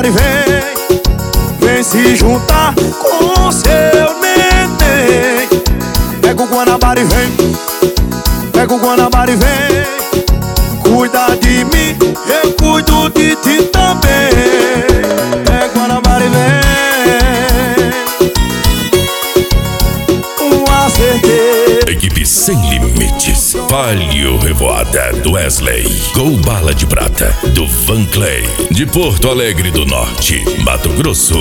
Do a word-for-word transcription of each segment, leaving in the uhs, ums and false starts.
Guanabara e vem, vem se juntar com seu neném. Pega o Guanabara e vem, pega o Guanabara e vem, cuida de mim, eu cuido de ti também. Pega o Guanabara e vem, um acertei. Equipe Sem Limites, Palio Revoada do Wesley, Gol Bala de Prata do Van Clay, de Porto Alegre do Norte, Mato Grosso.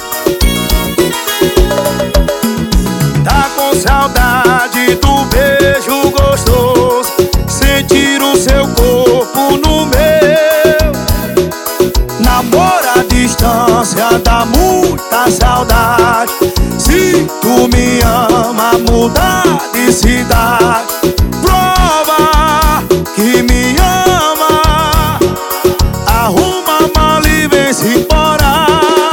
Tá com saudade do beijo gostoso, sentir o seu corpo no meu. Namoro à distância dá muita saudade. Se tu me ama, muda de cidade. Prova que me ama, arruma a mala e vem-se embora.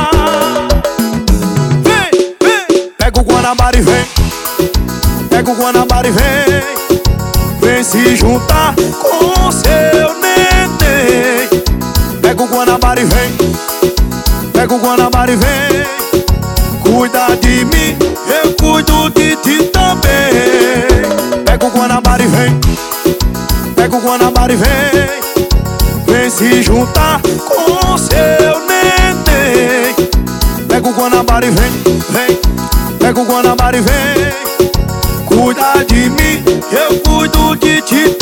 Vem, vem, pega o Guanabara e vem, pega o Guanabara e vem, vem se juntar com seu neném. Pega o Guanabara e vem, pega o Guanabara e vem, cuida de mim, eu cuido de ti também. Pega o Guanabara e vem, pega o Guanabara e vem, vem se juntar com seu neném. Pega o Guanabara e vem, vem, pega o Guanabara e vem, cuida de mim, eu cuido de ti